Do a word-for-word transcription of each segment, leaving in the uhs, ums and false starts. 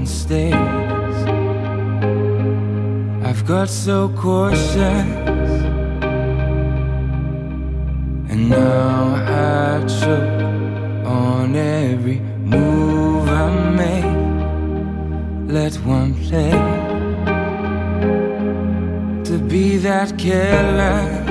stays. I've got so cautious, and now I choke on every move I make. Let one play to be that careless,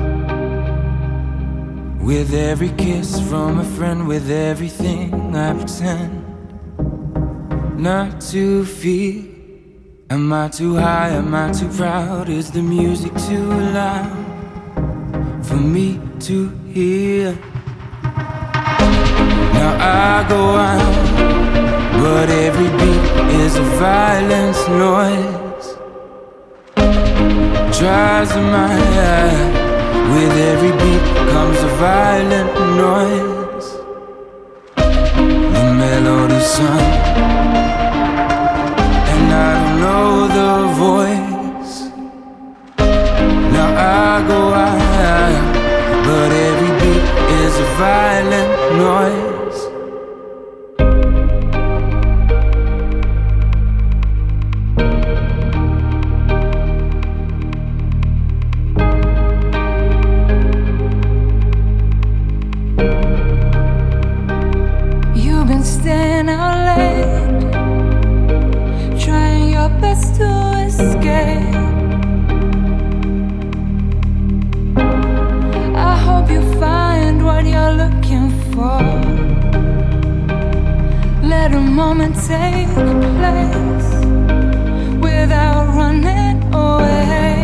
with every kiss from a friend, with everything I pretend not to feel. Am I too high, am I too proud? Is the music too loud for me to hear? Now I go out, but every beat is a violent noise. Tries my eye, with every beat comes a violent noise. The melody's sung, and I don't know the voice. Now I go out, but every beat is a violent noise. You've been staying out late, trying your best to escape. I hope you find what you're looking for. Let a moment take place without running away.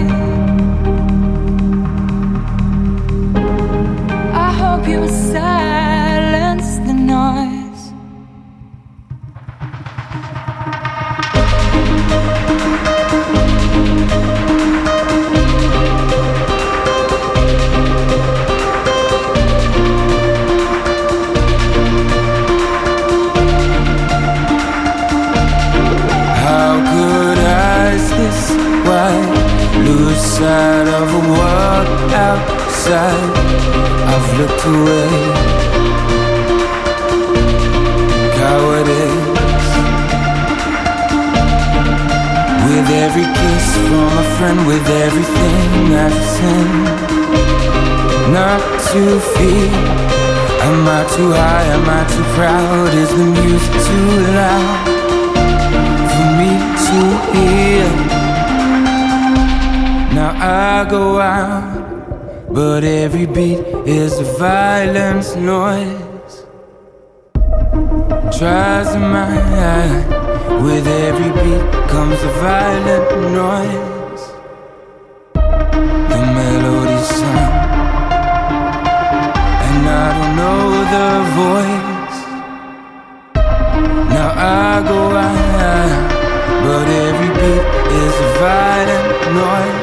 I hope you silence the noise. Lose sight of a world outside. I've looked away. Cowardice. With every kiss from a friend, with everything I've seen not to feel. Am I too high, am I too proud? Is the music too loud for me to hear? Now I go out, but every beat is a violent noise. Tries my eye, with every beat comes a violent noise. The melody's sung, and I don't know the voice. Now I go out, but every beat is a violent noise.